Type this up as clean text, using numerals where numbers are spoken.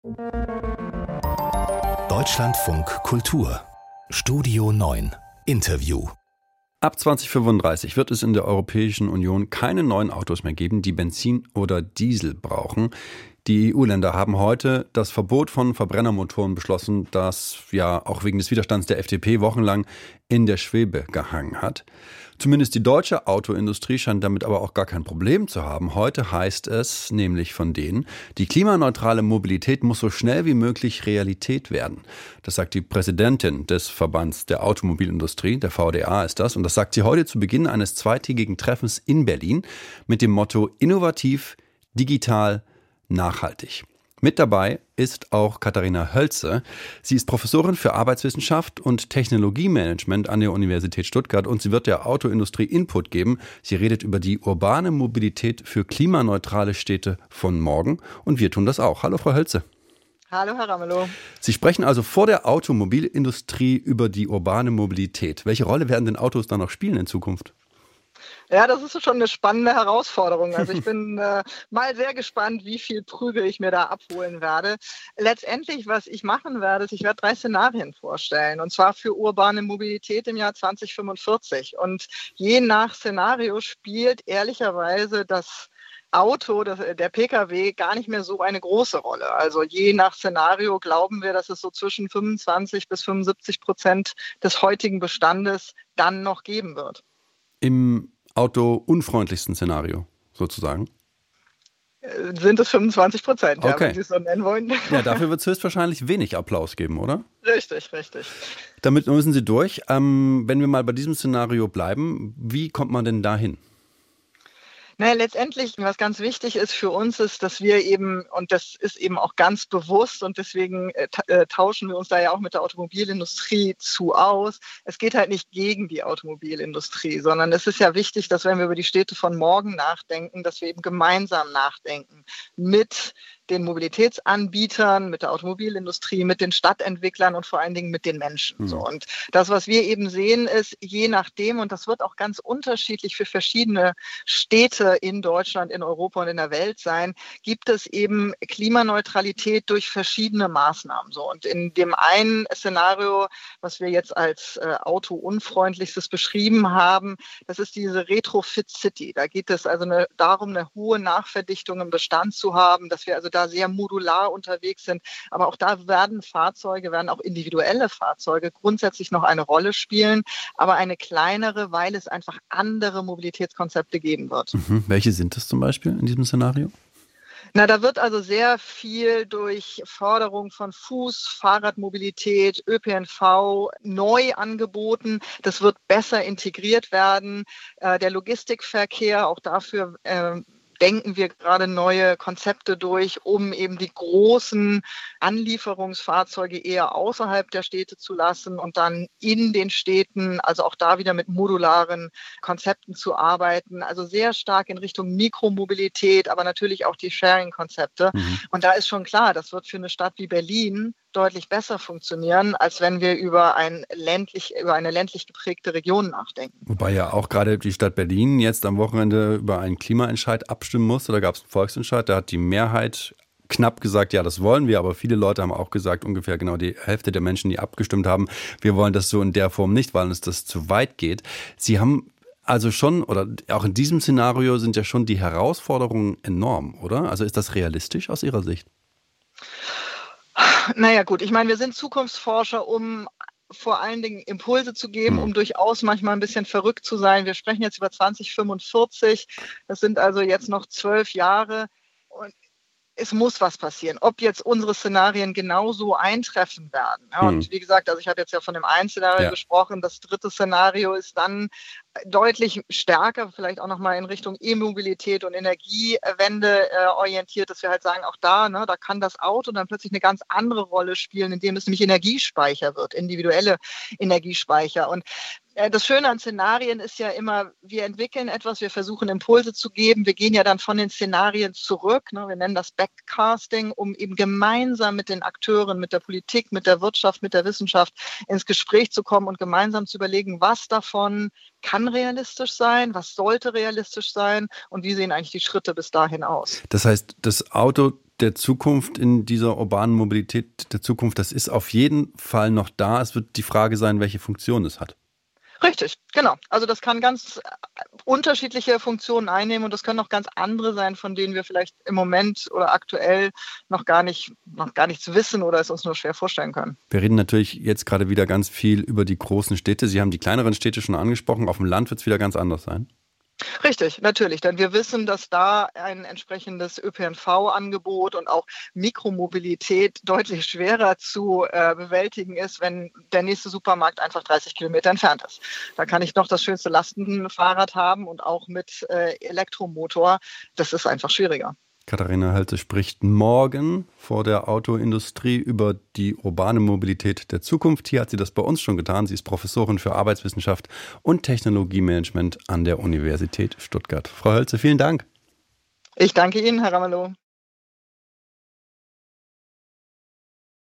Deutschlandfunk Kultur Studio 9 Interview. Ab 2035 wird es in der Europäischen Union keine neuen Autos mehr geben, die Benzin oder Diesel brauchen. Die EU-Länder haben heute das Verbot von Verbrennermotoren beschlossen, das ja auch wegen des Widerstands der FDP wochenlang in der Schwebe gehangen hat. Zumindest die deutsche Autoindustrie scheint damit aber auch gar kein Problem zu haben. Heute heißt es nämlich von denen, die klimaneutrale Mobilität muss so schnell wie möglich Realität werden. Das sagt die Präsidentin des Verbands der Automobilindustrie, der VDA ist das. Und das sagt sie heute zu Beginn eines zweitägigen Treffens in Berlin mit dem Motto Innovativ, digital, nachhaltig. Mit dabei ist auch Katharina Hölze. Sie ist Professorin für Arbeitswissenschaft und Technologiemanagement an der Universität Stuttgart und sie wird der Autoindustrie Input geben. Sie redet über die urbane Mobilität für klimaneutrale Städte von morgen und wir tun das auch. Hallo Frau Hölze. Hallo Herr Ramelow. Sie sprechen also vor der Automobilindustrie über die urbane Mobilität. Welche Rolle werden denn Autos dann noch spielen in Zukunft? Ja, das ist schon eine spannende Herausforderung. Also ich bin mal sehr gespannt, wie viel Prügel ich mir da abholen werde. Letztendlich, was ich machen werde, ist, ich werde 3 Szenarien vorstellen, und zwar für urbane Mobilität im Jahr 2045. Und je nach Szenario spielt ehrlicherweise das Auto, der Pkw, gar nicht mehr so eine große Rolle. Also je nach Szenario glauben wir, dass es so zwischen 25-75% des heutigen Bestandes dann noch geben wird. Im autounfreundlichsten Szenario sozusagen? Sind es 25%, ja, okay. wenn Sie es so nennen wollen. Ja, dafür wird es höchstwahrscheinlich wenig Applaus geben, oder? Richtig. Damit müssen Sie durch. Wenn wir mal bei diesem Szenario bleiben, wie kommt man denn dahin? Naja, letztendlich, was ganz wichtig ist für uns, ist, dass wir eben, und das ist eben auch ganz bewusst und deswegen tauschen wir uns da ja auch mit der Automobilindustrie zu aus. Es geht halt nicht gegen die Automobilindustrie, sondern es ist ja wichtig, dass wenn wir über die Städte von morgen nachdenken, dass wir eben gemeinsam nachdenken mit den Mobilitätsanbietern, mit der Automobilindustrie, mit den Stadtentwicklern und vor allen Dingen mit den Menschen. So. Und das, was wir eben sehen, ist, je nachdem, und das wird auch ganz unterschiedlich für verschiedene Städte in Deutschland, in Europa und in der Welt sein, gibt es eben Klimaneutralität durch verschiedene Maßnahmen. So. Und in dem einen Szenario, was wir jetzt als autounfreundlichstes beschrieben haben, das ist diese Retrofit City. Da geht es also darum, eine hohe Nachverdichtung im Bestand zu haben, dass wir also da sehr modular unterwegs sind. Aber auch da werden auch individuelle Fahrzeuge grundsätzlich noch eine Rolle spielen, aber eine kleinere, weil es einfach andere Mobilitätskonzepte geben wird. Welche sind das zum Beispiel in diesem Szenario? Na, da wird also sehr viel durch Förderung von Fahrradmobilität, ÖPNV neu angeboten. Das wird besser integriert werden. Der Logistikverkehr, auch dafür denken wir gerade neue Konzepte durch, um eben die großen Anlieferungsfahrzeuge eher außerhalb der Städte zu lassen und dann in den Städten, also auch da wieder mit modularen Konzepten zu arbeiten. Also sehr stark in Richtung Mikromobilität, aber natürlich auch die Sharing-Konzepte. Und da ist schon klar, das wird für eine Stadt wie Berlin deutlich besser funktionieren, als wenn wir über eine ländlich geprägte Region nachdenken. Wobei ja auch gerade die Stadt Berlin jetzt am Wochenende über einen Klimaentscheid abstimmen musste. Da gab es einen Volksentscheid, da hat die Mehrheit knapp gesagt, ja, das wollen wir, aber viele Leute haben auch gesagt, ungefähr genau die Hälfte der Menschen, die abgestimmt haben, wir wollen das so in der Form nicht, weil uns das zu weit geht. Sie haben also schon, oder auch in diesem Szenario sind ja schon die Herausforderungen enorm, oder? Also ist das realistisch aus Ihrer Sicht? Naja gut, ich meine, wir sind Zukunftsforscher, um vor allen Dingen Impulse zu geben, um durchaus manchmal ein bisschen verrückt zu sein. Wir sprechen jetzt über 2045, das sind also jetzt noch 12 Jahre und es muss was passieren. Ob jetzt unsere Szenarien genauso eintreffen werden. Ja, und wie gesagt, also ich habe jetzt ja von dem einen Szenario gesprochen, das dritte Szenario ist dann deutlich stärker, vielleicht auch nochmal in Richtung E-Mobilität und Energiewende orientiert, dass wir halt sagen, auch da, ne, da kann das Auto dann plötzlich eine ganz andere Rolle spielen, indem es nämlich Energiespeicher wird, individuelle Energiespeicher. Und das Schöne an Szenarien ist ja immer, wir entwickeln etwas, wir versuchen Impulse zu geben, wir gehen ja dann von den Szenarien zurück, ne, wir nennen das Backcasting, um eben gemeinsam mit den Akteuren, mit der Politik, mit der Wirtschaft, mit der Wissenschaft ins Gespräch zu kommen und gemeinsam zu überlegen, was davon kann realistisch sein, was sollte realistisch sein und wie sehen eigentlich die Schritte bis dahin aus. Das heißt, das Auto der Zukunft, in dieser urbanen Mobilität der Zukunft, das ist auf jeden Fall noch da. Es wird die Frage sein, welche Funktion es hat. Richtig, genau. Also das kann ganz unterschiedliche Funktionen einnehmen und das können auch ganz andere sein, von denen wir vielleicht im Moment oder aktuell noch gar nichts wissen oder es uns nur schwer vorstellen können. Wir reden natürlich jetzt gerade wieder ganz viel über die großen Städte. Sie haben die kleineren Städte schon angesprochen. Auf dem Land wird es wieder ganz anders sein. Richtig, natürlich, denn wir wissen, dass da ein entsprechendes ÖPNV-Angebot und auch Mikromobilität deutlich schwerer zu bewältigen ist, wenn der nächste Supermarkt einfach 30 Kilometer entfernt ist. Da kann ich noch das schönste Lastenfahrrad haben und auch mit Elektromotor. Das ist einfach schwieriger. Katharina Hölze spricht morgen vor der Autoindustrie über die urbane Mobilität der Zukunft. Hier hat sie das bei uns schon getan. Sie ist Professorin für Arbeitswissenschaft und Technologiemanagement an der Universität Stuttgart. Frau Hölze, vielen Dank. Ich danke Ihnen, Herr Ramelow.